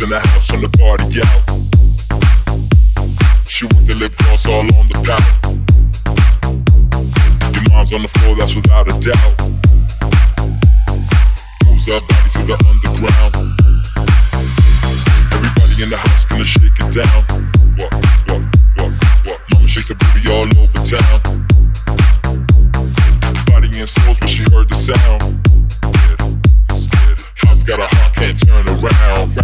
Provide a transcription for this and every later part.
in the house on the party out. She with the lip gloss all on the palate. Your mom's on the floor, that's without a doubt. Moves her body to the underground. Everybody in the house gonna shake it down. What? Mama shakes her booty all over town. Body and soul's when she heard the sound. House got a heart, can't turn around.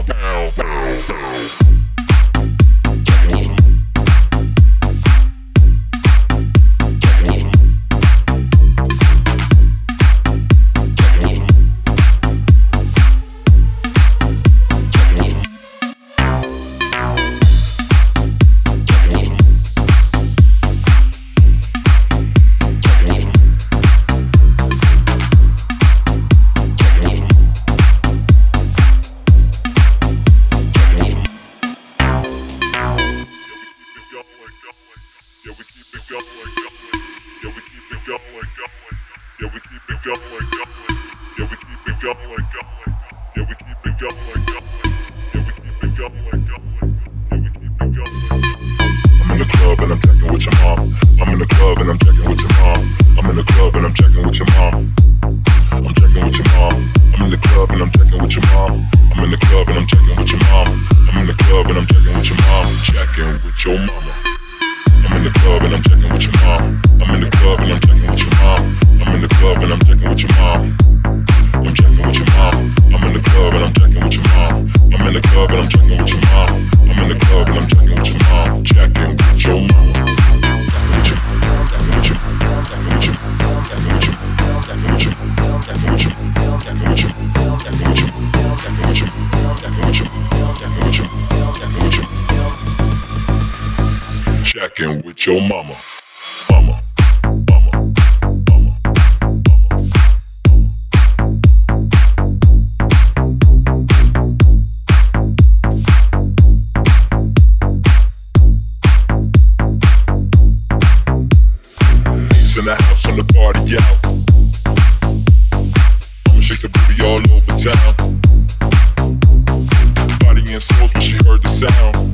With your mama. He's in the house on the party out. Mama shakes her booty all over town. Body and souls when she heard the sound.